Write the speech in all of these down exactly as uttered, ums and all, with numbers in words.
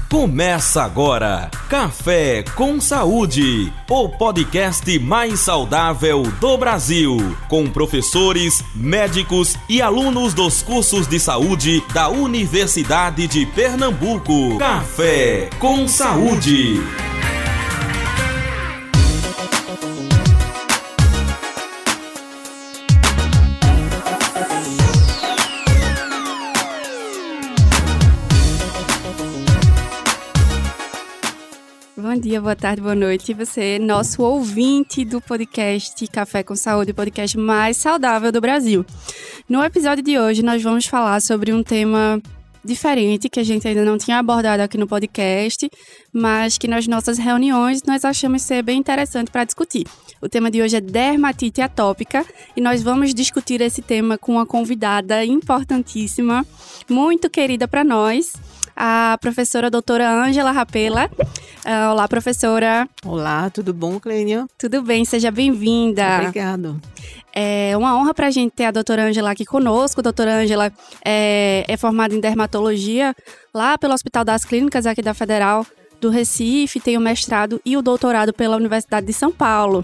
Começa agora, Café com Saúde, o podcast mais saudável do Brasil, com professores, médicos e alunos dos cursos de saúde da Universidade de Pernambuco. Café com Saúde. Bom dia, boa tarde, boa noite. Você, nosso ouvinte do podcast Café com Saúde, o podcast mais saudável do Brasil. No episódio de hoje, nós vamos falar sobre um tema diferente que a gente ainda não tinha abordado aqui no podcast, mas que nas nossas reuniões nós achamos ser bem interessante para discutir. O tema de hoje é dermatite atópica e nós vamos discutir esse tema com uma convidada importantíssima, muito querida para nós, a professora doutora Ângela Rapella. Uh, olá, professora. Olá, tudo bom, Clênia? Tudo bem, seja bem-vinda. Obrigado. É uma honra para a gente ter a doutora Ângela aqui conosco. A doutora Ângela é, é formada em dermatologia lá pelo Hospital das Clínicas aqui da Federal do Recife, tem o mestrado e o doutorado pela Universidade de São Paulo.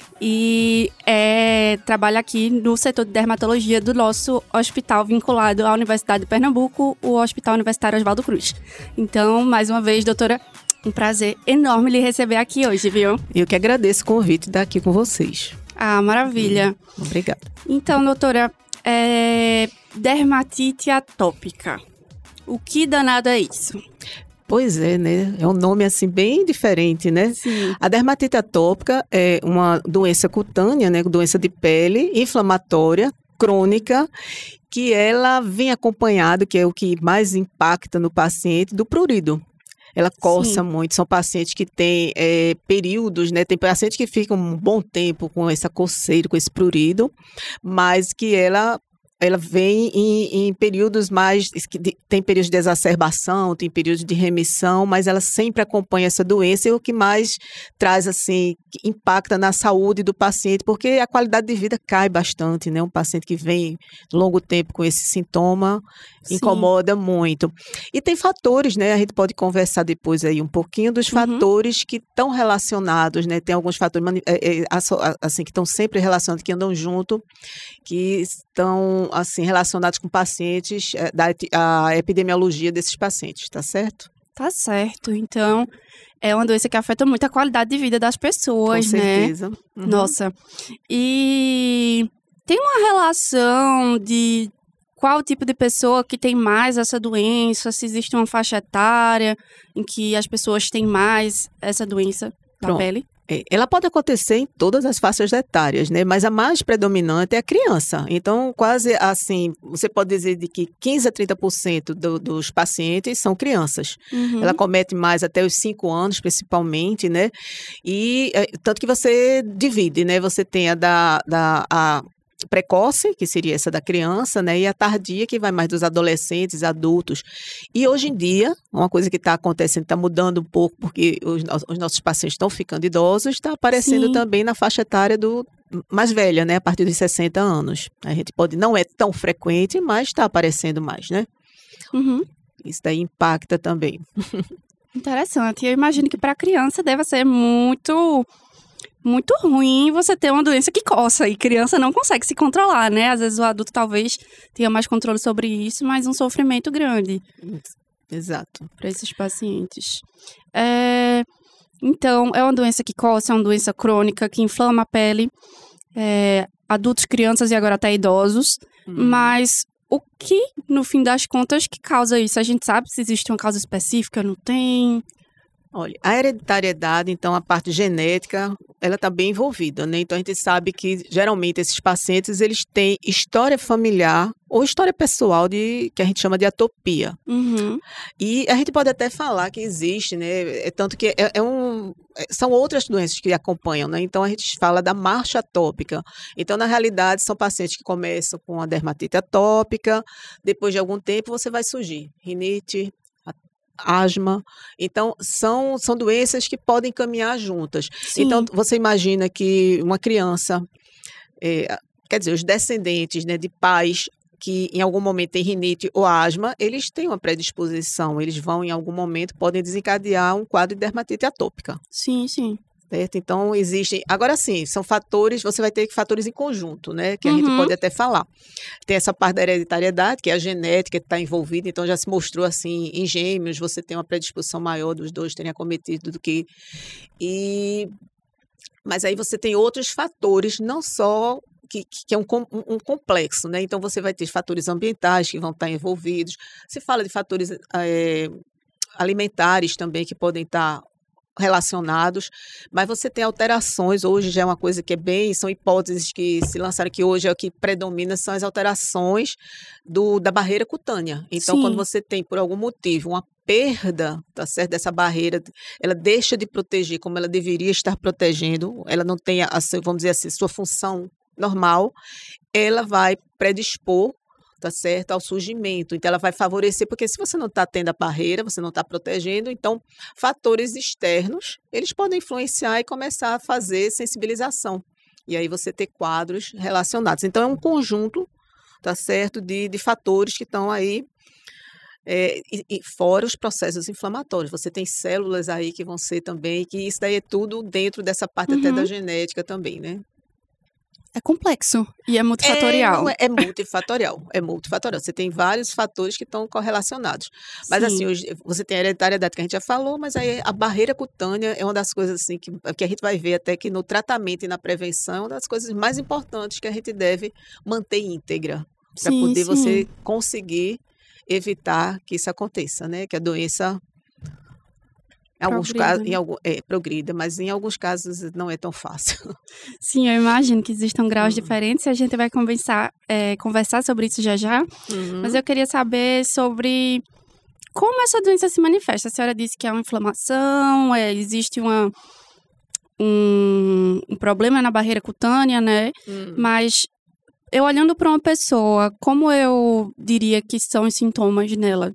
E é, trabalha aqui no setor de dermatologia do nosso hospital vinculado à Universidade de Pernambuco, o Hospital Universitário Oswaldo Cruz. Então, mais uma vez, doutora, um prazer enorme lhe receber aqui hoje, viu? Eu que agradeço o convite de estar aqui com vocês. Ah, maravilha. Obrigada. Então, doutora, é, dermatite atópica. O que danado é isso? Pois é, né? É um nome assim bem diferente, né? Sim. A dermatite atópica é uma doença cutânea, né? Doença de pele, inflamatória, crônica, que ela vem acompanhado, que é o que mais impacta no paciente, do prurido. Ela coça Sim. muito, são pacientes que têm é, períodos, né? Tem pacientes que ficam um bom tempo com essa coceira, com esse prurido, mas que ela... Ela vem em, em períodos mais, tem períodos de exacerbação, tem períodos de remissão, mas ela sempre acompanha essa doença e o que mais traz, assim, impacta na saúde do paciente, porque a qualidade de vida cai bastante, né? Um paciente que vem longo tempo com esse sintoma Sim. incomoda muito. E tem fatores, né? A gente pode conversar depois aí um pouquinho dos uhum. fatores que estão relacionados, né? Tem alguns fatores, assim, que estão sempre relacionados, que andam junto, que estão assim, relacionados com pacientes, da a epidemiologia desses pacientes, tá certo? Tá certo. Então, é uma doença que afeta muito a qualidade de vida das pessoas, com certeza. né? Uhum. Nossa. E tem uma relação de qual tipo de pessoa que tem mais essa doença, se existe uma faixa etária em que as pessoas têm mais essa doença da Pronto. pele? Ela pode acontecer em todas as faixas etárias, né? Mas a mais predominante é a criança. Então, quase assim, você pode dizer de que quinze a trinta por cento do, dos pacientes são crianças. Uhum. Ela comete mais até os cinco anos, principalmente, né? E tanto que você divide, né? Você tem a da... da a, precoce, que seria essa da criança, né, e a tardia, que vai mais dos adolescentes, adultos. E hoje em dia, uma coisa que está acontecendo, está mudando um pouco, porque os, os nossos pacientes estão ficando idosos, está aparecendo Sim. também na faixa etária do mais velha, né, a partir dos sessenta anos. A gente pode, não é tão frequente, mas está aparecendo mais, né? Uhum. Isso daí impacta também. Interessante. Eu imagino que para a criança deve ser muito... muito ruim você ter uma doença que coça e criança não consegue se controlar, né? Às vezes o adulto talvez tenha mais controle sobre isso, mas um sofrimento grande. Exato. Para esses pacientes. É, então, é uma doença que coça, é uma doença crônica que inflama a pele, é, adultos, crianças e agora até idosos, hum. mas o que, no fim das contas, que causa isso? A gente sabe se existe uma causa específica, não tem... Olha, a hereditariedade, então, a parte genética, ela está bem envolvida, né? Então, a gente sabe que, geralmente, esses pacientes, eles têm história familiar ou história pessoal de, que a gente chama de atopia. Uhum. E a gente pode até falar que existe, né? É, tanto que é, é um, são outras doenças que acompanham, né? Então, a gente fala da marcha atópica. Então, na realidade, são pacientes que começam com a dermatite atópica, depois de algum tempo, você vai surgir rinite, asma. Então, são, são doenças que podem caminhar juntas. Sim. Então, você imagina que uma criança, é, quer dizer, os descendentes, né, de pais que em algum momento tem rinite ou asma, eles têm uma predisposição, eles vão em algum momento, podem desencadear um quadro de dermatite atópica. Sim, sim. Certo? Então, existem... Agora sim, são fatores, você vai ter fatores em conjunto, né? Que a Uhum. gente pode até falar. Tem essa parte da hereditariedade, que é a genética que está envolvida, então já se mostrou assim, em gêmeos, você tem uma predisposição maior dos dois terem acometido do que... E... Mas aí você tem outros fatores, não só... Que, que é um, um, um complexo, né? Então, você vai ter fatores ambientais que vão estar envolvidos. Se fala de fatores é, alimentares também que podem estar relacionados, mas você tem alterações, hoje já é uma coisa que é bem, são hipóteses que se lançaram que hoje é o que predomina, são as alterações do, da barreira cutânea. Então, Sim. quando você tem, por algum motivo, uma perda, tá certo, dessa barreira, ela deixa de proteger como ela deveria estar protegendo, ela não tem, a, vamos dizer assim, sua função normal, ela vai predispor, tá certo, ao surgimento. Então, ela vai favorecer, porque se você não está tendo a barreira, você não está protegendo, então, fatores externos, eles podem influenciar e começar a fazer sensibilização. E aí você ter quadros relacionados. Então, é um conjunto, tá certo, de, de fatores que estão aí, é, e, e fora os processos inflamatórios. Você tem células aí que vão ser também, que isso daí é tudo dentro dessa parte Uhum. até da genética também, né? É complexo e é multifatorial. É, é, é multifatorial, é multifatorial. Você tem vários fatores que estão correlacionados. Mas Sim. assim, hoje, você tem a hereditariedade que a gente já falou, mas aí a barreira cutânea é uma das coisas assim que, que a gente vai ver até que no tratamento e na prevenção é uma das coisas mais importantes que a gente deve manter íntegra para Sim, poder sim. você conseguir evitar que isso aconteça, né? Que a doença em alguns Progrida, casos, né? em algum, é, progrida, mas em alguns casos não é tão fácil. Sim, eu imagino que existam graus Hum. diferentes e a gente vai conversar, é, conversar sobre isso já já. Uhum. Mas eu queria saber sobre como essa doença se manifesta. A senhora disse que é uma inflamação, é, existe uma, um, um problema na barreira cutânea, né? Hum. Mas eu olhando para uma pessoa, como eu diria que são os sintomas nela?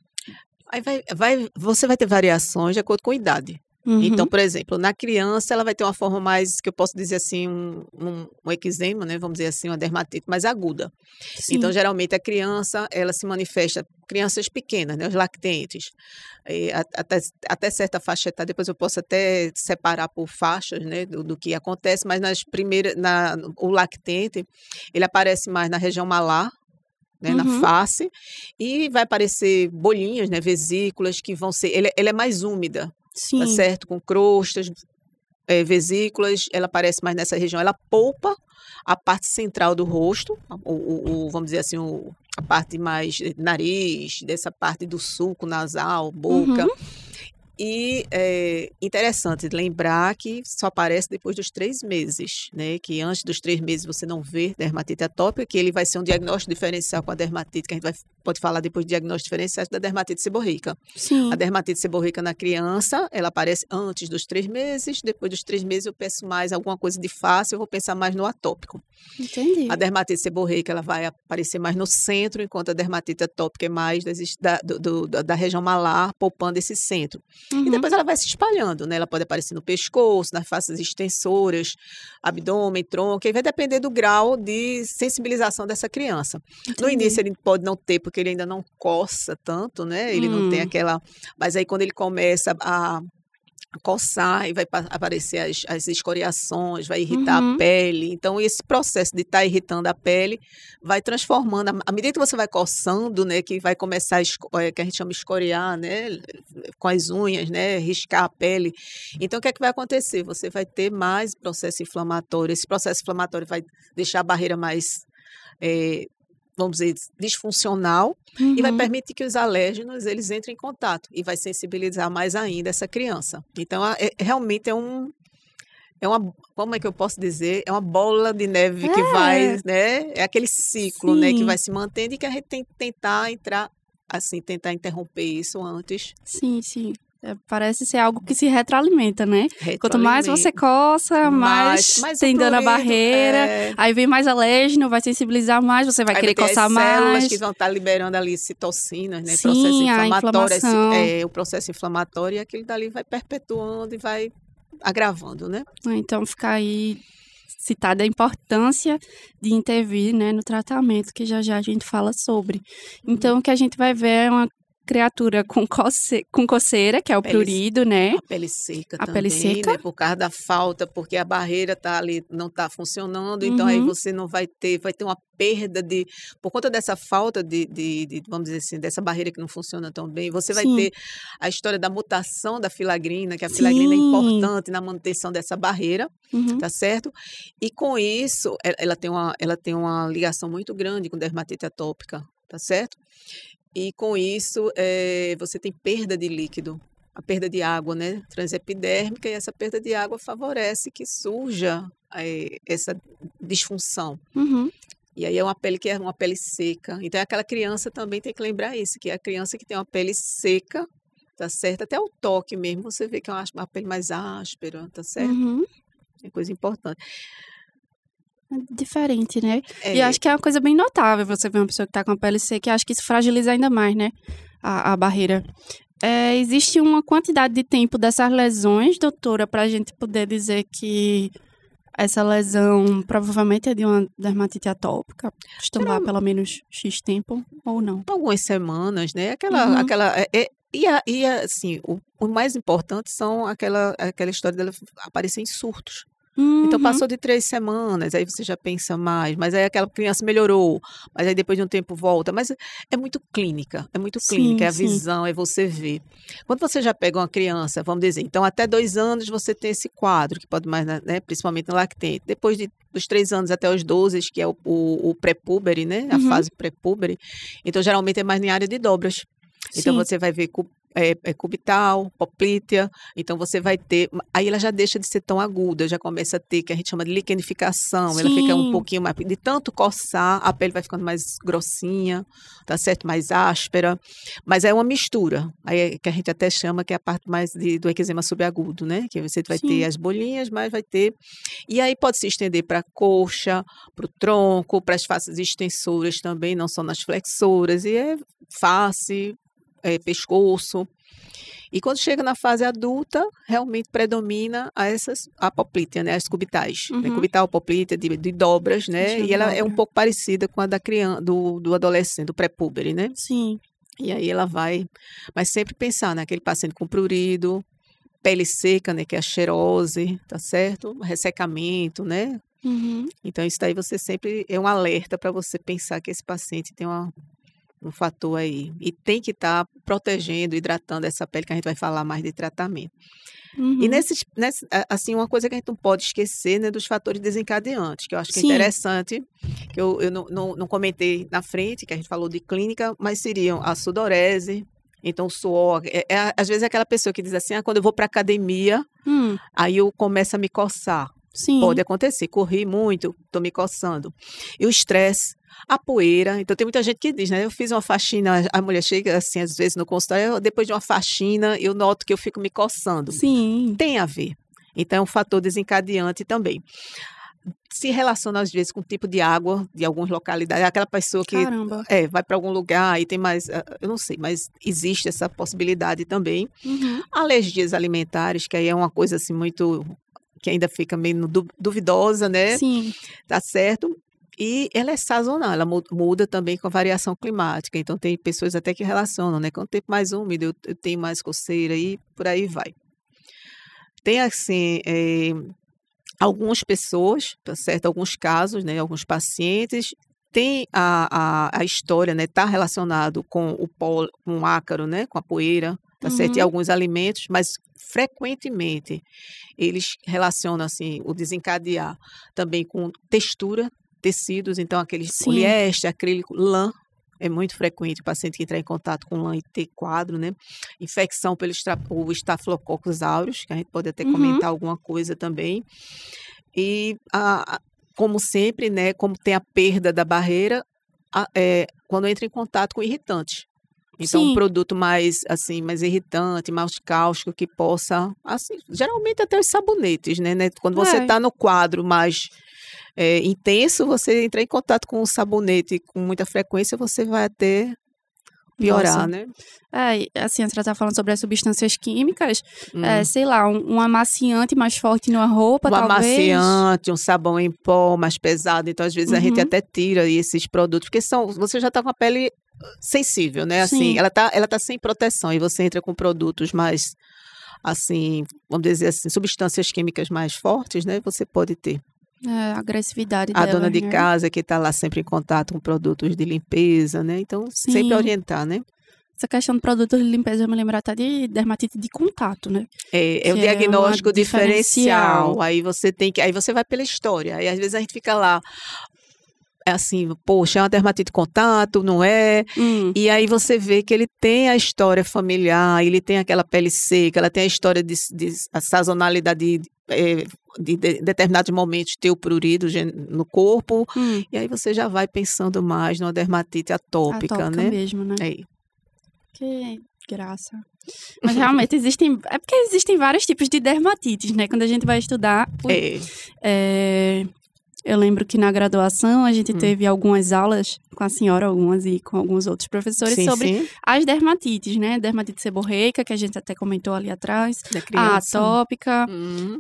Aí vai, vai, você vai ter variações de acordo com a idade. Uhum. Então, por exemplo, na criança, ela vai ter uma forma mais, que eu posso dizer assim, um, um, um eczema, né? Vamos dizer assim, uma dermatite mais aguda. Sim. Então, geralmente, a criança, ela se manifesta, crianças pequenas, né? Os lactentes, e até, até certa faixa etária, depois eu posso até separar por faixas, né? Do, do que acontece, mas nas primeiras, na, o lactente, ele aparece mais na região malar, né, Uhum. na face, e vai aparecer bolinhas, né, vesículas que vão ser, ele, ele é mais úmida, Sim. tá certo? Com crostas, é, vesículas, ela aparece mais nessa região, ela polpa a parte central do rosto, o, o, o, vamos dizer assim, o, a parte mais nariz, dessa parte do sulco nasal, boca. Uhum. E é interessante lembrar que só aparece depois dos três meses, né? Que antes dos três meses você não vê dermatite atópica, que ele vai ser um diagnóstico diferencial com a dermatite, que a gente vai, pode falar depois de diagnóstico diferencial da dermatite seborreica. Sim. A dermatite seborreica na criança, ela aparece antes dos três meses, depois dos três meses eu penso mais alguma coisa de face, eu vou pensar mais no atópico. Entendi. A dermatite seborreica, ela vai aparecer mais no centro, enquanto a dermatite atópica é mais da, do, do, da região malar, poupando esse centro. Uhum. E depois ela vai se espalhando, né? Ela pode aparecer no pescoço, nas faces extensoras, abdômen, tronco, e vai depender do grau de sensibilização dessa criança. Entendi. No início ele pode não ter, porque ele ainda não coça tanto, né? Ele Hum. não tem aquela... Mas aí quando ele começa a coçar e vai aparecer as, as escoriações, vai irritar Uhum. a pele. Então, esse processo de estar tá irritando a pele vai transformando, à medida que você vai coçando, né, que vai começar, a, que a gente chama de escoriar, né, com as unhas, né, riscar a pele. Então, o que é que vai acontecer? Você vai ter mais processo inflamatório. Esse processo inflamatório vai deixar a barreira mais... É, vamos dizer, disfuncional, Uhum. e vai permitir que os alérgenos, eles entrem em contato, e vai sensibilizar mais ainda essa criança. Então, é, realmente é um, é uma, como é que eu posso dizer? É uma bola de neve é. que vai, né? É aquele ciclo, Sim. né, que vai se mantendo, e que a gente tem que tentar entrar, assim, tentar interromper isso antes. Sim, sim. É, parece ser algo que se retroalimenta, né? Quanto mais você coça, mais, mais tem dano à barreira. É... Aí vem mais alérgeno, vai sensibilizar mais, você vai aí querer vai coçar as mais. Células que vão estar liberando ali citocinas, né? Sim, processo inflamatório. a inflamação. Esse, é, o processo inflamatório, e aquilo dali vai perpetuando e vai agravando, né? Então fica aí citada a importância de intervir, né, no tratamento, que já já a gente fala sobre. Então, o que a gente vai ver é uma criatura com, coce... com coceira, que é o Pele- prurido, né? A pele seca A também, pele seca. né? Por causa da falta, porque a barreira tá ali, não está funcionando, então aí Uhum. você não vai ter, vai ter uma perda de, por conta dessa falta de, de, de, vamos dizer assim, dessa barreira que não funciona tão bem, você vai Sim. ter a história da mutação da filagrina, que a filagrina é Sim. importante na manutenção dessa barreira, Uhum. tá certo? E com isso, e- ela tem uma, ela tem uma ligação muito grande com dermatite atópica, tá certo? E com isso, eh, você tem perda de líquido, a perda de água, né? Transepidérmica, e essa perda de água favorece que surja eh, essa disfunção. Uhum. E aí é uma pele que é uma pele seca. Então, aquela criança também tem que lembrar isso, que é a criança que tem uma pele seca, tá certo? Até o toque mesmo, você vê que é uma, uma pele mais áspera, tá certo? Uhum. É coisa importante. Diferente, né? É, E eu acho que é uma coisa bem notável você ver uma pessoa que tá com a pele seca, e acho que isso fragiliza ainda mais, né? A, a barreira. É, existe uma quantidade de tempo dessas lesões, doutora, pra gente poder dizer que essa lesão provavelmente é de uma dermatite atópica? Estão lá pelo menos X tempo ou não? algumas semanas, né? Aquela, Uhum. aquela é- é- e, a- e a- assim, o, o mais importante são aquela, aquela história dela aparecer em surtos. Então, Uhum. passou de três semanas, aí você já pensa mais, mas aí aquela criança melhorou, mas aí depois de um tempo volta. Mas é muito clínica, é muito clínica, Sim, é a sim. visão, é você ver. Quando você já pega uma criança, vamos dizer, então até dois anos você tem esse quadro, que pode mais, né, principalmente no lactente. Depois de, dos três anos até os doze, que é o, o, o pré-púbere, né, a Uhum. fase pré-púbere, então geralmente é mais em área de dobras. Então, Sim. você vai ver cu- é, é cubital, poplítea, então você vai ter, aí ela já deixa de ser tão aguda, já começa a ter, que a gente chama de liquenificação, ela fica um Sim. pouquinho mais, de tanto coçar, a pele vai ficando mais grossinha, tá certo? Mais áspera, mas é uma mistura, aí é que a gente até chama que é a parte mais de- do eczema subagudo, né? Que você vai Sim. ter as bolinhas, mas vai ter, e aí pode se estender para a coxa, para o tronco, para as faces extensoras também, não só nas flexoras, e é face, é, pescoço. E quando chega na fase adulta, realmente predomina a essas a poplítea, né, as cubitais, né, Uhum. cubital, poplítea, de, de dobras, né, Deixa eu e ela é um dobra. pouco parecida com a da criança, do, do adolescente, do pré-púbere, né, Sim. e aí ela vai, mas sempre pensar naquele paciente com prurido, pele seca, né, que é a xerose, tá certo, ressecamento, né, Uhum. então isso daí você sempre, é um alerta para você pensar que esse paciente tem uma um fator aí. E tem que estar protegendo, hidratando essa pele, que a gente vai falar mais de tratamento. Uhum. E nesses, nesse, a- assim, uma coisa que a gente não pode esquecer, né, dos fatores desencadeantes, que eu acho que é Sim. interessante, que eu, eu não, não, não comentei na frente, que a gente falou de clínica, mas seriam a sudorese, então o suor, é, é, às vezes é aquela pessoa que diz assim, ah, quando eu vou para academia, Hum, aí eu começo a me coçar. sim. Pode acontecer, corri muito, estou me coçando. E o estresse, a poeira. Então, tem muita gente que diz, né? Eu fiz uma faxina, a mulher chega assim, às vezes no consultório, eu, depois de uma faxina, eu noto que eu fico me coçando. Sim. Tem a ver. Então, é um fator desencadeante também. Se relaciona, às vezes, com o tipo de água de algumas localidades. Aquela pessoa que Caramba. é, vai para algum lugar e tem mais, ah, eu não sei, mas existe essa possibilidade também. Uhum. Alergias alimentares, que aí é uma coisa assim muito, que ainda fica meio du- duvidosa, né? Sim. Tá certo? E ela é sazonal, ela mu- muda também com a variação climática. Então, tem pessoas até que relacionam, né? Com o tempo mais úmido, eu, eu tenho mais coceira e por aí vai. Tem, assim, eh, algumas pessoas, tá certo? Alguns casos, né? Alguns pacientes, tem a, a, a história, né? Está relacionado com o pó, com o ácaro, né? Com a poeira, tá certo? E Uhum. alguns alimentos, mas frequentemente eles relacionam, assim, o desencadear também com textura, tecidos, então aqueles Sim. poliéster, acrílico, lã, é muito frequente o paciente que entrar em contato com lã e ter quadro, né? Infecção pelo estra- o Staphylococcus aureus, que a gente pode até Uhum. comentar alguma coisa também. E, a- a- como sempre, né, como tem a perda da barreira, a- é, quando entra em contato com irritantes. Então, um Sim. produto mais, assim, mais irritante, mais cáustico, que possa, assim, geralmente até os sabonetes, né? né? Quando você É. está no quadro mais é, intenso, você entrar em contato com um sabonete com muita frequência, você vai ter piorar, Nossa. né? É, assim, a senhora tá falando sobre as substâncias químicas, Hum. é, sei lá, um, um amaciante mais forte numa roupa, Um talvez. amaciante, um sabão em pó mais pesado. Então, às vezes, a gente Uhum. até tira esses produtos, porque são, você já está com a pele sensível, né? Assim, Sim. ela tá, ela tá sem proteção e você entra com produtos mais, assim, vamos dizer assim, substâncias químicas mais fortes, né? Você pode ter. É, a agressividade A delas, dona de né? casa que está lá sempre em contato com produtos de limpeza, né? Então, Sim. sempre orientar, né? Essa questão de produtos de limpeza me lembra até de dermatite de contato, né? É, é o Que é diagnóstico uma diferencial. diferencial. Aí você tem que, aí você vai pela história. Aí às vezes a gente fica lá, é assim, poxa, é uma dermatite de contato, não é? Hum, E aí você vê que ele tem a história familiar, ele tem aquela pele seca, ela tem a história de, de a sazonalidade de, é, de, de determinados momentos ter o prurido gen- no corpo. hum, E aí você já vai pensando mais numa dermatite atópica, atópica né? mesmo, né? É. Que graça. Mas realmente existem. É porque existem vários tipos de dermatites, né? Quando a gente vai estudar. Ui, É. é, eu lembro que na graduação a gente Hum. teve algumas aulas com a senhora, algumas e com alguns outros professores Sim, sobre sim, as dermatites, né? Dermatite seborreica, que a gente até comentou ali atrás. da A criança. atópica. Hum.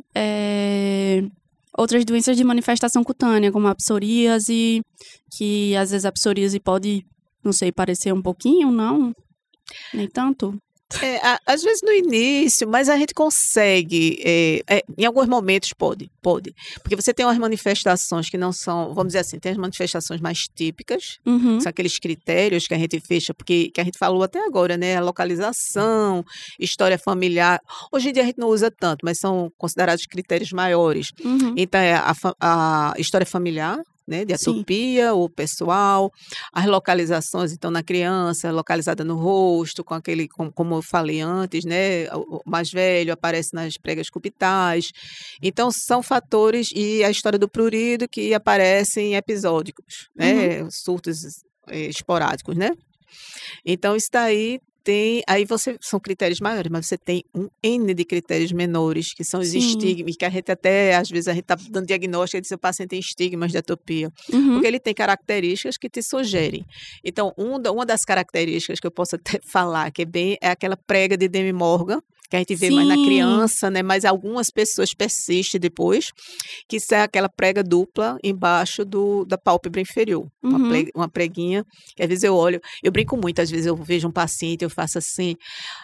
é, Outras doenças de manifestação cutânea, como a psoríase, que às vezes a psoríase pode, não sei, parecer um pouquinho, não? Nem tanto? É, a- às vezes no início, mas a gente consegue, é, é, em alguns momentos pode, pode. Porque você tem umas manifestações que não são, vamos dizer assim, tem as manifestações mais típicas, Uhum. são aqueles critérios que a gente fecha, porque que a gente falou até agora, né? A localização, história familiar. Hoje em dia a gente não usa tanto, mas são considerados critérios maiores. Uhum. Então, é a, fa- a história familiar, né, de Sim. atopia, o pessoal, as localizações, então, na criança, localizada no rosto, com aquele, com- como eu falei antes, né, o o mais velho aparece nas pregas cubitais. Então, são fatores, e a história do prurido que aparecem episódicos, né, surtos eh, esporádicos, né? Então, isso daí tem, aí você, são critérios maiores, mas você tem um N de critérios menores, que são os Sim. estigmas, que a gente até, às vezes, a gente está dando diagnóstico e diz que o paciente tem estigmas de atopia, Uhum. porque ele tem características que te sugerem. Então, um da- uma das características que eu posso até falar, que é bem, é aquela prega de Demi Morgan, que a gente vê mais na Sim. criança, né? Mas algumas pessoas persistem depois, que isso é aquela prega dupla embaixo do, da pálpebra inferior. Uma, Uhum. pre- uma preguinha, que às vezes eu olho, eu brinco muito, às vezes eu vejo um paciente, eu faço assim,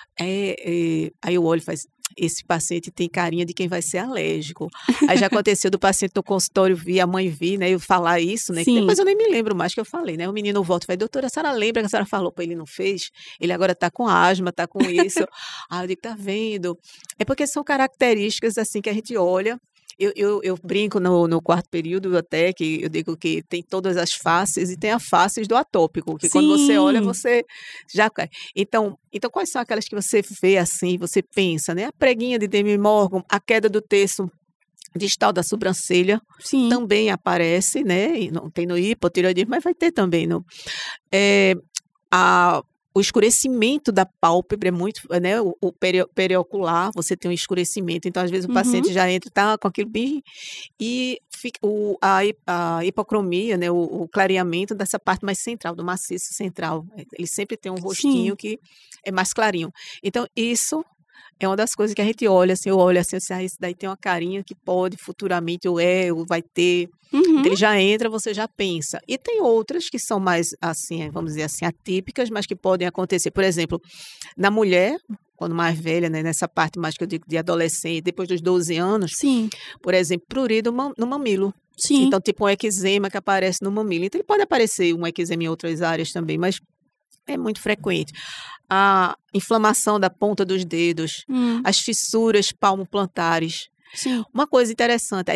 é, é, aí eu olho e faço, esse paciente tem carinha de quem vai ser alérgico. Aí já aconteceu do paciente no consultório vir, a mãe vir, né, eu falar isso, né, que Sim. depois eu nem me lembro mais que eu falei, né, o menino volta e fala, doutora, a senhora lembra que a senhora falou para ele não fez? Ele agora tá com asma, tá com isso. Aí eu digo, tá vendo? É porque são características, assim, que a gente olha. Eu, eu, eu brinco no, no quarto período até, que eu digo que tem todas as faces, e tem a face do atópico, que quando você olha, Sim. você já cai. Então, então, quais são aquelas que você vê assim, você pensa, né? A preguinha de Demi Morgan, a queda do terço distal da sobrancelha, Sim. também aparece, né? E não tem no hipotireoidismo, mas vai ter também no... É, a, o escurecimento da pálpebra é muito, né? O, o peri, periocular, você tem um escurecimento, então às vezes o Uhum. paciente já entra, tá com aquilo bem, e fica, o, a, hi- a hipocromia, né? O, o clareamento dessa parte mais central, do maciço central. Ele sempre tem um rostinho Sim. que é mais clarinho. Então, isso é uma das coisas que a gente olha, assim, eu olho assim, assim, ah, esse daí tem uma carinha que pode futuramente, ou é, ou vai ter. Uhum. Então, ele já entra, você já pensa. E tem outras que são mais, assim, vamos dizer assim, atípicas, mas que podem acontecer. Por exemplo, na mulher, quando mais velha, né, nessa parte mais que eu digo de adolescente, depois dos doze anos, Sim. por exemplo, prurido ma- no mamilo. Sim. Então, tipo um eczema que aparece no mamilo. Então, ele pode aparecer um eczema em outras áreas também, mas é muito frequente. A inflamação da ponta dos dedos, Hum. as fissuras palmo-plantares. Sim. Uma coisa interessante, a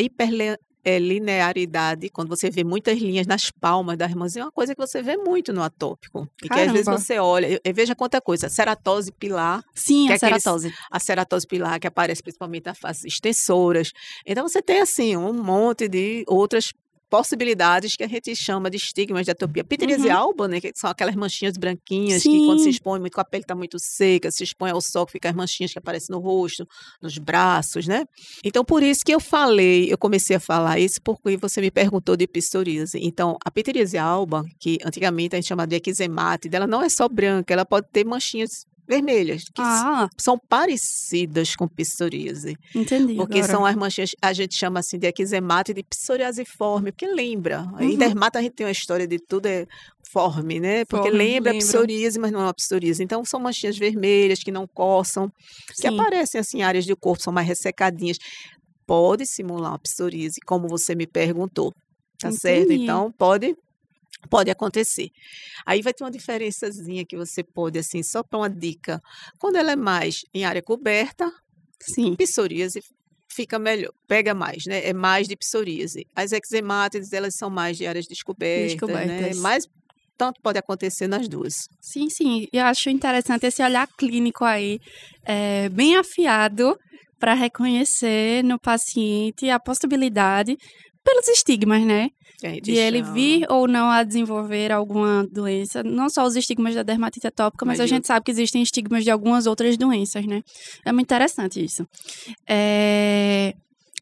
hiperlinearidade, quando você vê muitas linhas nas palmas das mãos, é uma coisa que você vê muito no atópico. E que às vezes Caramba. você olha, eu- eu veja quanta coisa, ceratose pilar, Sim, que a é aqueles- ceratose. a ceratose pilar que aparece principalmente nas faces extensoras. Então você tem assim um monte de outras possibilidades que a gente chama de estigmas de atopia. Pitiríase Uhum. alba, né, que são aquelas manchinhas branquinhas que Sim. quando se expõe muito, com a pele está muito seca, se expõe ao sol, que fica as manchinhas que aparecem no rosto, nos braços, né? Então, por isso que eu falei, eu comecei a falar isso porque você me perguntou de psoríase. Então, a pitiríase alba, que antigamente a gente chamava de eczemate, ela não é só branca, ela pode ter manchinhas vermelhas, que Ah, são parecidas com psoríase. entendi Porque agora. são as manchinhas, a gente chama assim de eczemate de psoriasiforme, porque lembra. Em Uhum. dermato a gente tem uma história de tudo é forme, né? Porque Forme, lembra a lembra. psoríase, mas não é uma psoríase. Então são manchinhas vermelhas que não coçam, que Sim. aparecem assim em áreas do corpo, são mais ressecadinhas. Pode simular uma psoríase, como você me perguntou. Tá certo? Entendi. Então pode Pode acontecer. Aí vai ter uma diferençazinha que você pode, assim, só para uma dica. Quando ela é mais em área coberta, Sim. psoríase fica melhor, pega mais, né? É mais de psoríase. As eczemates, elas são mais de áreas descobertas, né? Descobertas. Mas tanto pode acontecer nas duas. Sim, sim. E eu acho interessante esse olhar clínico aí, é, bem afiado, para reconhecer no paciente a possibilidade, pelos estigmas, né? Que a gente De ele chama. vir ou não a desenvolver alguma doença. Não só os estigmas da dermatite atópica, mas, Mas a de gente sabe que existem estigmas de algumas outras doenças, né? É muito interessante isso. É,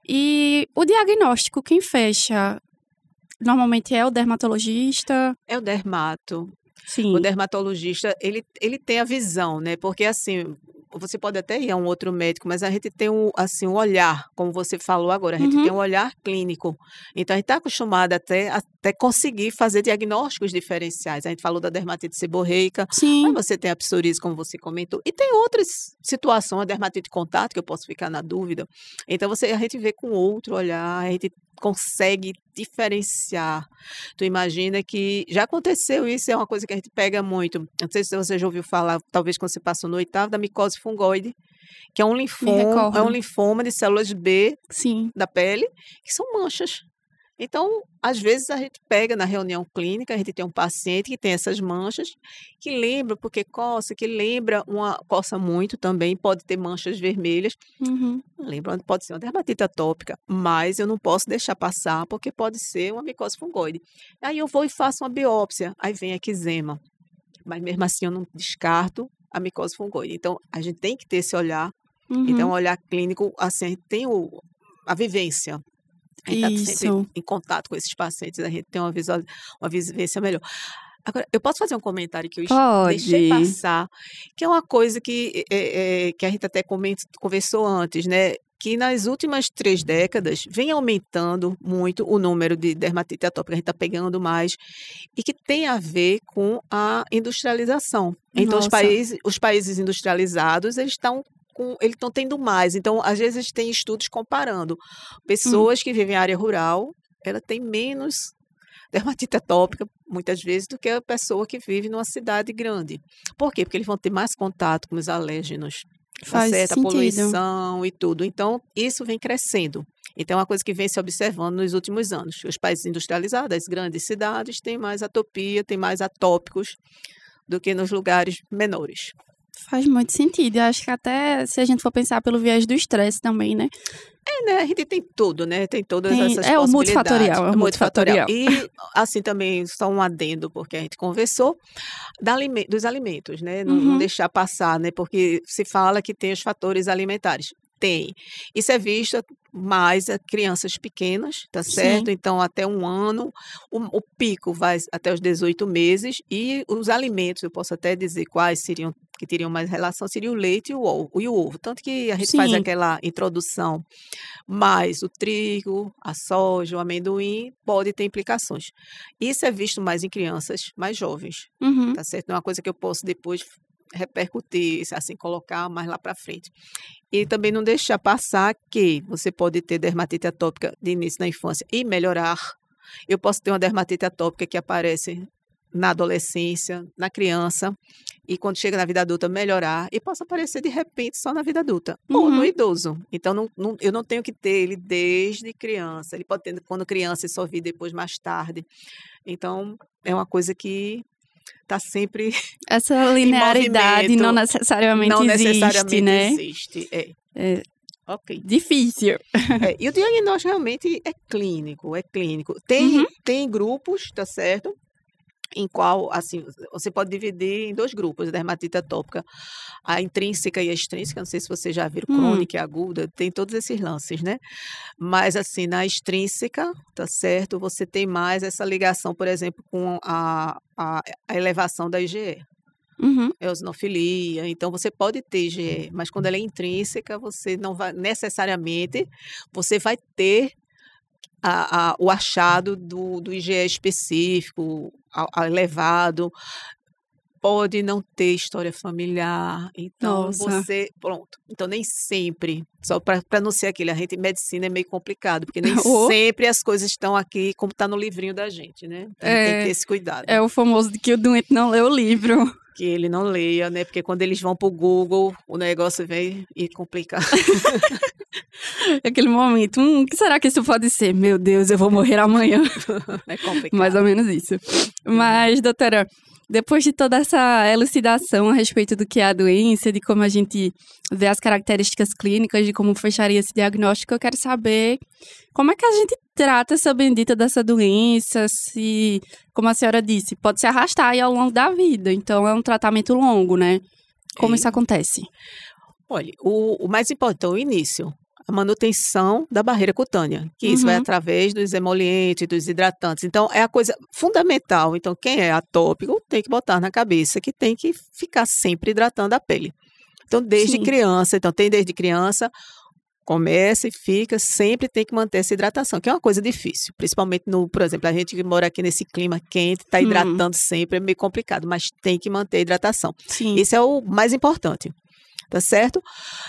E o diagnóstico, quem fecha? Normalmente é o dermatologista. É o dermato. Sim. O dermatologista, ele, ele tem a visão, né? Porque, assim, você pode até ir a um outro médico, mas a gente tem um, assim, um olhar, como você falou agora, a gente Uhum. tem um olhar clínico. Então, a gente está acostumado até, até conseguir fazer diagnósticos diferenciais. A gente falou da dermatite seborreica, Sim. mas você tem a psoríase, como você comentou, e tem outras situações, a dermatite de contato, que eu posso ficar na dúvida. Então, você, a gente vê com outro olhar, a gente consegue diferenciar. Tu imagina que já aconteceu isso, é uma coisa que a gente pega muito. Não sei se você já ouviu falar, talvez quando você passou no oitavo, da micose fungoide, que é um linfoma, recordo. é um linfoma de células B Sim. da pele, que são manchas. Então, às vezes a gente pega na reunião clínica, a gente tem um paciente que tem essas manchas, que lembra, porque coça, que lembra uma, coça muito também, pode ter manchas vermelhas, Uhum. lembra, pode ser uma dermatite atópica, mas eu não posso deixar passar, porque pode ser uma micose fungoide. Aí eu vou e faço uma biópsia, aí vem a eczema, mas mesmo assim eu não descarto a micose fungoide. Então, a gente tem que ter esse olhar, Uhum. então, o olhar clínico, assim, a gente tem o, a vivência. A gente está sempre Isso. em contato com esses pacientes, a gente tem uma, visual, uma vivência melhor. Agora, eu posso fazer um comentário que eu Pode. deixei passar, que é uma coisa que, é, é, que a gente até comentou, conversou antes, né? Que nas últimas três décadas vem aumentando muito o número de dermatite atópica, a gente está pegando mais, e que tem a ver com a industrialização. Então, os Nossa. países, os países industrializados, eles estão com, eles estão tendo mais. Então, às vezes tem estudos comparando. Pessoas que vivem em área rural, ela tem menos dermatite atópica, muitas vezes, do que a pessoa que vive numa cidade grande. Por quê? Porque eles vão ter mais contato com os alérgenos, tá Faz certo? A sentido. poluição e tudo. Então, isso vem crescendo. Então, é uma coisa que vem se observando nos últimos anos. Os países industrializados, as grandes cidades, têm mais atopia, têm mais atópicos do que nos lugares menores. Faz muito sentido. Eu acho que até se a gente for pensar pelo viés do estresse também, né? É, né? A gente tem tudo, né? Tem todas Tem- essas é o possibilidades. multifatorial, é o multifatorial. E, assim, também, só um adendo, porque a gente conversou, da alime- dos alimentos, né? Não, não Uhum. deixar passar, né? Porque se fala que tem os fatores alimentares. Tem. Isso é visto mais a crianças pequenas, tá Sim. certo? Então, até um ano, o, o pico vai até os dezoito meses, e os alimentos, eu posso até dizer quais seriam, que teriam mais relação, seria o leite e o ovo. E o ovo. Tanto que a gente faz Sim. aquela introdução, mas o trigo, a soja, o amendoim, pode ter implicações. Isso é visto mais em crianças mais jovens, Uhum. tá certo? Não é uma coisa que eu posso depois repercutir, assim, colocar mais lá para frente. E também não deixar passar que você pode ter dermatite atópica de início na infância e melhorar. Eu posso ter uma dermatite atópica que aparece na adolescência, na criança, e quando chega na vida adulta melhorar, e possa aparecer de repente só na vida adulta, ou no Uhum. idoso. Então, não, não- eu não tenho que ter ele desde criança. Ele pode ter quando criança e só vir depois mais tarde. Então, é uma coisa que está sempre Essa linearidade movimento. não necessariamente não existe, necessariamente né? existe. É. É, Ok. Difícil. É, e o diagnóstico realmente é clínico, é clínico. Tem, Uhum. tem grupos, tá certo? Em qual, assim, você pode dividir em dois grupos, a dermatite atópica, a intrínseca e a extrínseca, não sei se vocês já viram, Hum. crônica e aguda, tem todos esses lances, né? Mas, assim, na extrínseca, tá certo? Você tem mais essa ligação, por exemplo, com a, a, a elevação da I G E. Uhum. Eosinofilia, então você pode ter I G E, mas quando ela é intrínseca, você não vai, necessariamente, você vai ter a, a, o achado do, do I G E específico, a, a elevado, pode não ter história familiar, então Nossa. você, pronto, então nem sempre, só para não ser aquele, a gente em medicina é meio complicado, porque nem Oh. sempre as coisas estão aqui como está no livrinho da gente, né? Então, a gente tem que ter esse cuidado. É o famoso de que o doente não lê o livro. Que ele não leia, né? Porque quando eles vão pro Google, o negócio vem e complica. Aquele momento, hum, o que será que isso pode ser? Meu Deus, eu vou morrer amanhã. É complicado. Mais ou menos isso. Mas, doutora, depois de toda essa elucidação a respeito do que é a doença, de como a gente vê as características clínicas, de como fecharia esse diagnóstico, eu quero saber como é que a gente trata essa bendita dessa doença, se, como a senhora disse, pode se arrastar aí ao longo da vida. Então, é um tratamento longo, né? Como É. isso acontece? Olha, o, o mais importante é o início. A manutenção da barreira cutânea, que isso vai Uhum. através dos emolientes, dos hidratantes. Então, é a coisa fundamental. Então, quem é atópico tem que botar na cabeça que tem que ficar sempre hidratando a pele. Então, desde Sim. criança, então tem desde criança, começa e fica, sempre tem que manter essa hidratação, que é uma coisa difícil. Principalmente, no, por exemplo, a gente que mora aqui nesse clima quente, está Hum. hidratando sempre, é meio complicado, mas tem que manter a hidratação. Sim. Esse é o mais importante, tá certo?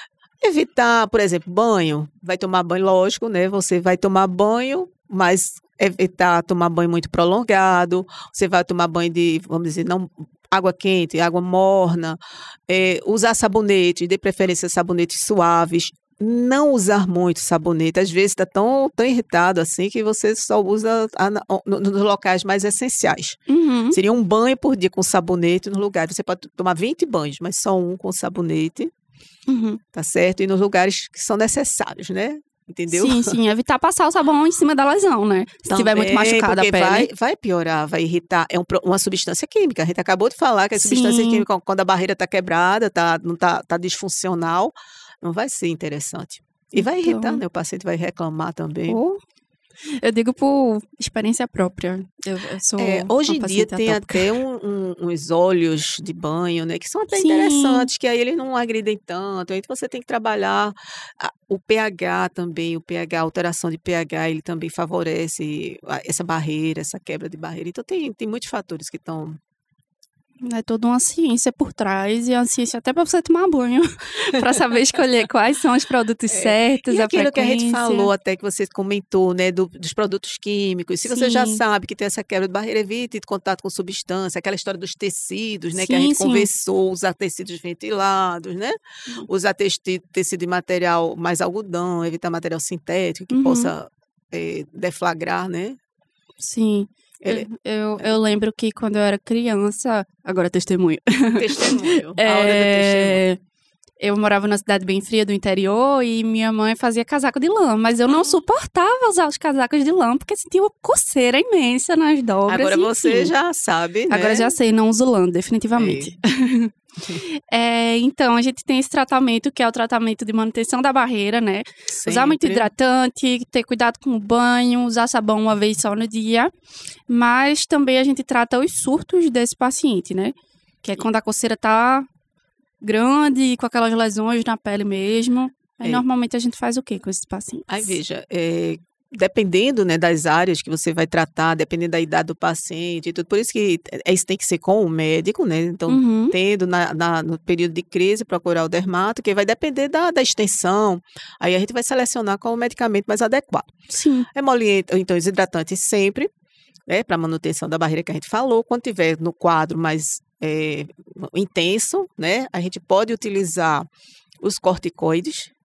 Evitar, por exemplo, banho. Vai tomar banho, lógico, né? Você vai tomar banho, mas evitar tomar banho muito prolongado. Você vai tomar banho de, vamos dizer, não água quente, água morna. É, usar sabonete, de preferência sabonetes suaves. Não usar muito sabonete. Às vezes está tão, tão irritado assim que você só usa a, no, nos locais mais essenciais. Uhum. Seria um banho por dia com sabonete no lugar. Você pode tomar vinte banhos, mas só um com sabonete. Uhum. Tá certo? E nos lugares que são necessários, né? Entendeu? Sim, sim. Evitar passar o sabão em cima da lesão, né? Se tiver muito machucada a porque pele. vai, vai piorar, vai irritar. É um, uma substância química. A gente acabou de falar que a Sim. substância química, quando a barreira está quebrada, tá, não tá, tá disfuncional, não vai ser interessante. E vai irritar, Então... né? O paciente vai reclamar também. Oh. Eu digo por experiência própria. Eu, eu sou É, hoje em dia tem atópica. até um, um, uns óleos de banho, né? Que são até Sim. interessantes, que aí eles não agridem tanto. Aí você tem que trabalhar a, o pH também, o pH, a alteração de pH, ele também favorece a, essa barreira, essa quebra de barreira. Então tem, tem muitos fatores que estão... É toda uma ciência por trás, e a ciência até para você tomar banho, para saber escolher quais são os produtos É. certos, E a aquilo frequência. que a gente falou, até que você comentou, né, do, dos produtos químicos. Se você já Sim. sabe que tem essa quebra de barreira, evite contato com substância, aquela história dos tecidos, né, Sim, que a gente sim. conversou, usar tecidos ventilados, né, usar tecido, tecido de material mais algodão, evitar material sintético que Uhum. possa é, deflagrar, né. Sim. Ele, Eu, eu lembro que quando eu era criança, agora testemunho. testemunho, a hora do É, testemunho. eu morava numa cidade bem fria do interior e minha mãe fazia casaco de lã, mas eu não suportava usar os casacos de lã porque sentia uma coceira imensa nas dobras. Agora enfim. você já sabe, né. Agora já sei, não uso lã, definitivamente. É, então, a gente tem esse tratamento, que é o tratamento de manutenção da barreira, né? Usar muito Sempre. hidratante, ter cuidado com o banho, usar sabão uma vez só no dia. Mas também a gente trata os surtos desse paciente, né? Que é quando a coceira tá grande, com aquelas lesões na pele mesmo. Aí, É. normalmente, a gente faz o quê com esses pacientes? Aí, veja, é, dependendo, né, das áreas que você vai tratar, dependendo da idade do paciente e tudo, por isso que é, isso tem que ser com o médico, né? Então, Uhum. tendo na, na- no período de crise, procurar o dermato, que vai depender da, da extensão. Aí a gente vai selecionar qual o medicamento mais adequado. Sim. Emoliente, ou então os hidratantes sempre, né, para manutenção da barreira que a gente falou. Quando tiver no quadro mais é, intenso, né, a gente pode utilizar os corticoides,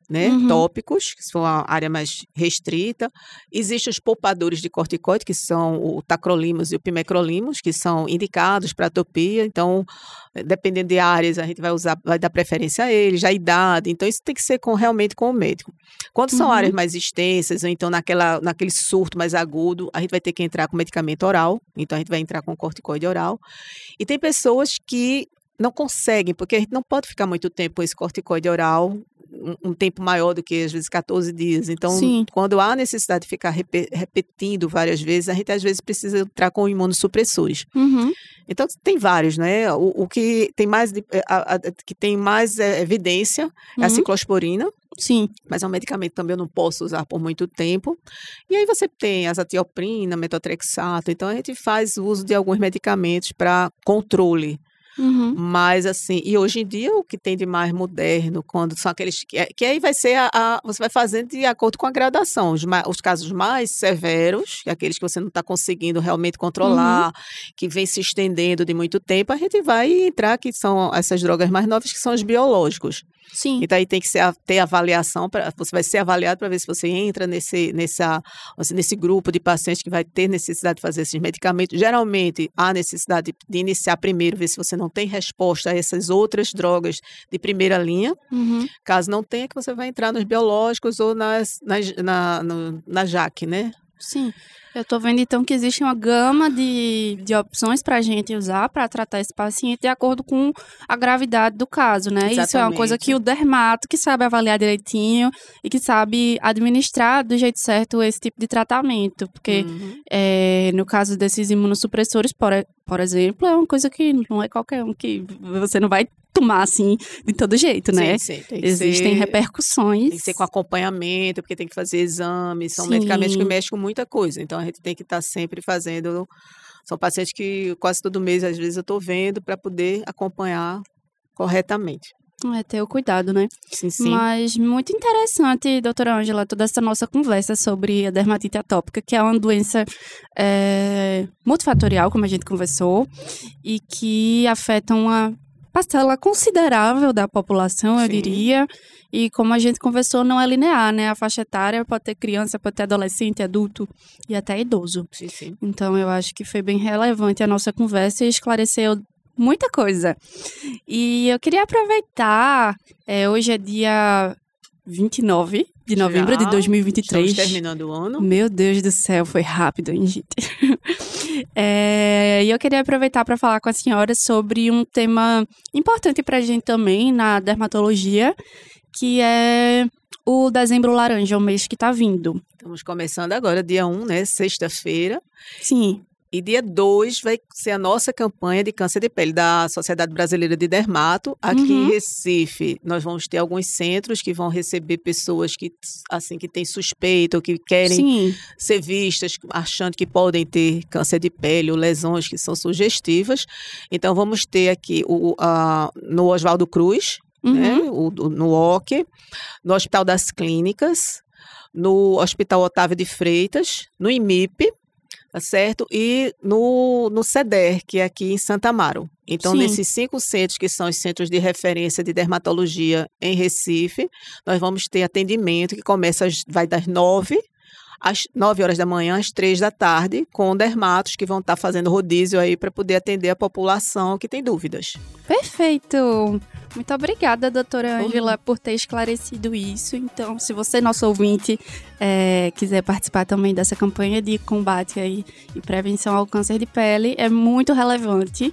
né, Uhum. tópicos, que são a área mais restrita. Existem os poupadores de corticoide, que são o tacrolimus e o pimecrolimus, que são indicados para atopia. Então, dependendo de áreas, a gente vai usar, vai dar preferência a eles, a idade. Então, isso tem que ser com, realmente com o médico. Quando são Uhum. áreas mais extensas, ou então naquela, naquele surto mais agudo, a gente vai ter que entrar com medicamento oral. Então, a gente vai entrar com corticoide oral. E tem pessoas que não conseguem, porque a gente não pode ficar muito tempo com esse corticoide oral, um, um tempo maior do que, às vezes, catorze dias. Então, Sim. quando há necessidade de ficar repe- repetindo várias vezes, a gente, às vezes, precisa entrar com imunossupressores. Uhum. Então, tem vários, né? O, o que tem mais, de- a- a- que tem mais é, evidência é a Uhum. ciclosporina, Sim. mas é um medicamento que também eu não posso usar por muito tempo. E aí você tem azatioprina, metotrexato. Então, a gente faz uso de alguns medicamentos para controle. Uhum. Mas, assim, e hoje em dia o que tem de mais moderno, quando são aqueles que, que aí vai ser a, a- você vai fazendo de acordo com a gradação. Os, ma- os casos mais severos, que é aqueles que você não está conseguindo realmente controlar, que vem se estendendo de muito tempo, a gente vai entrar, que são essas drogas mais novas, que são os biológicos. Sim. Então, aí tem que ser, a- ter avaliação, pra, você vai ser avaliado para ver se você entra nesse, nessa, assim, nesse grupo de pacientes que vai ter necessidade de fazer esses medicamentos. Geralmente, há necessidade de iniciar primeiro, ver se você não tem resposta a essas outras drogas de primeira linha. Uhum. Caso não tenha, que você vai entrar nos biológicos ou nas, nas, na, no, na J A C, né? Sim. Eu tô vendo, então, que existe uma gama de, de opções para a gente usar para tratar esse paciente de acordo com a gravidade do caso, né? Isso é uma coisa que o dermato, que sabe avaliar direitinho e que sabe administrar do jeito certo esse tipo de tratamento. Porque, Uhum. é, no caso desses imunossupressores, por, e- por exemplo, é uma coisa que não é qualquer um que você não vai tomar, assim, de todo jeito, né? Sim, sim, tem que Existem ser- repercussões. Tem que ser com acompanhamento, porque tem que fazer exames. São Sim. medicamentos que mexem com muita coisa. Então, a gente tem que estar sempre fazendo. São pacientes que quase todo mês, às vezes, eu estou vendo para poder acompanhar corretamente. É ter o cuidado, né? Sim, sim. Mas muito interessante, doutora Ângela, toda essa nossa conversa sobre a dermatite atópica, que é uma doença é, multifatorial, como a gente conversou, e que afeta uma parcela considerável da população, eu Sim. diria. E como a gente conversou, não é linear, né? A faixa etária pode ter criança, pode ter adolescente, adulto e até idoso. Sim, sim. Então, eu acho que foi bem relevante a nossa conversa e esclareceu muita coisa. E eu queria aproveitar, é, hoje é dia vinte e nove de novembro Já de dois mil e vinte e três. Estamos terminando o ano. Meu Deus do céu, foi rápido, hein, gente? É, e eu queria aproveitar para falar com a senhora sobre um tema importante para a gente também na dermatologia, que é o Dezembro Laranja, o mês que está vindo. Estamos começando agora, dia um, né? Sexta-feira. Sim. E dia dois vai ser a nossa campanha de câncer de pele da Sociedade Brasileira de Dermato. Aqui Uhum. em Recife, nós vamos ter alguns centros que vão receber pessoas que, assim, que têm suspeita ou que querem Sim. ser vistas achando que podem ter câncer de pele ou lesões que são sugestivas. Então, vamos ter aqui o, a, no Oswaldo Cruz, Uhum. né, o, o- no O C, no Hospital das Clínicas, no Hospital Otávio de Freitas, no I M I P, tá certo? E no, no CEDER, que é aqui em Santa Amaro. Então, Sim. nesses cinco centros, que são os centros de referência de dermatologia em Recife, nós vamos ter atendimento que começa, às- vai das nove às nove horas da manhã, às três da tarde, com dermatos que vão estar fazendo rodízio aí para poder atender a população que tem dúvidas. Perfeito! Muito obrigada, doutora Uhum. Ângela, por ter esclarecido isso. Então, se você, nosso ouvinte, é, quiser participar também dessa campanha de combate aí e prevenção ao câncer de pele, é muito relevante.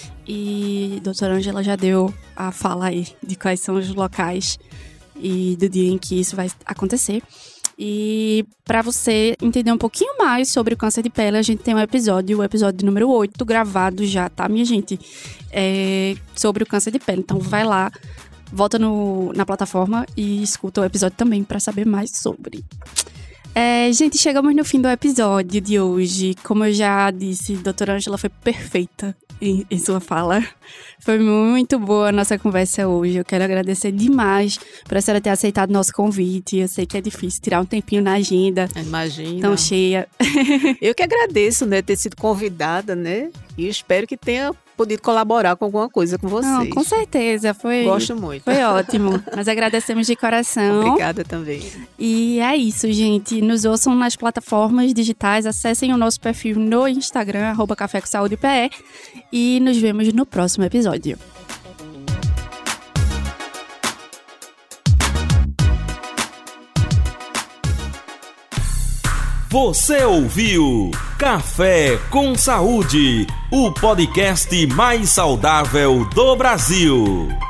E a doutora Ângela já deu a fala aí de quais são os locais e do dia em que isso vai acontecer. E para você entender um pouquinho mais sobre o câncer de pele, a gente tem um episódio, o episódio número oito, gravado já, tá, minha gente? É, sobre o câncer de pele. Então vai lá, volta no, na plataforma e escuta o episódio também para saber mais sobre. É, gente, chegamos no fim do episódio de hoje. Como eu já disse, a doutora Ângela foi perfeita em, em sua fala. Foi muito boa a nossa conversa hoje. Eu quero agradecer demais por a senhora ter aceitado nosso convite. Eu sei que é difícil tirar um tempinho na agenda Imagina. tão cheia. Eu que agradeço, né, ter sido convidada, né? E espero que tenha podido colaborar com alguma coisa com vocês. Não, com certeza. Foi, Gosto muito. Foi ótimo. Nós agradecemos de coração. Obrigada também. E é isso, gente. Nos ouçam nas plataformas digitais. Acessem o nosso perfil no Instagram, arroba Café com Saúde P E. E nos vemos no próximo episódio. Você ouviu Café com Saúde, o podcast mais saudável do Brasil.